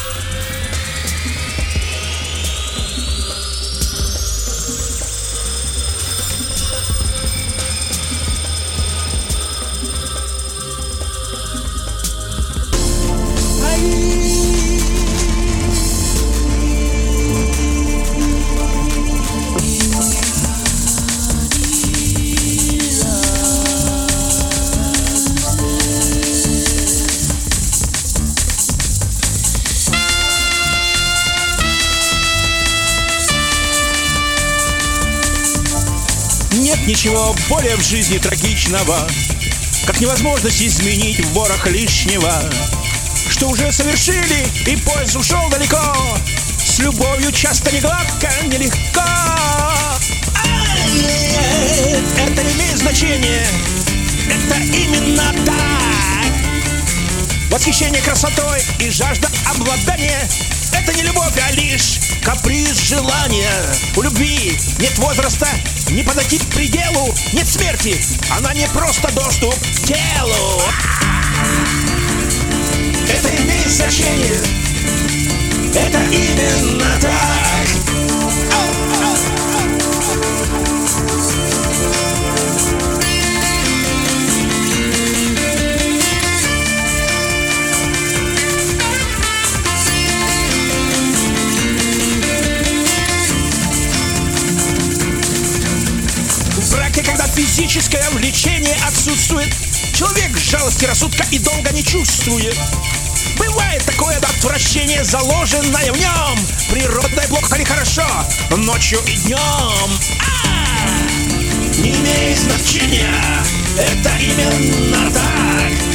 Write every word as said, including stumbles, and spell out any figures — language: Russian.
Нет ничего более в жизни трагичного, как невозможность изменить в ворох лишнего, что уже совершили, и поезд ушел далеко. С любовью часто не гладко, нелегко. А нет, это не имеет значения, это именно так. Восхищение красотой и жажда обладания — это не любовь, а лишь каприз желания. У любви нет возраста, не подойти к пределу, нет смерти, она не просто доступ к телу. Это имеет значение, это именно так. В браке, когда физическое влечение отсутствует, человек жалости рассудка и долго не чувствует. Бывает такое отвращение, заложенное в нем. Природное плохо или хорошо, ночью и днем. А! Не имеет значения, это именно так.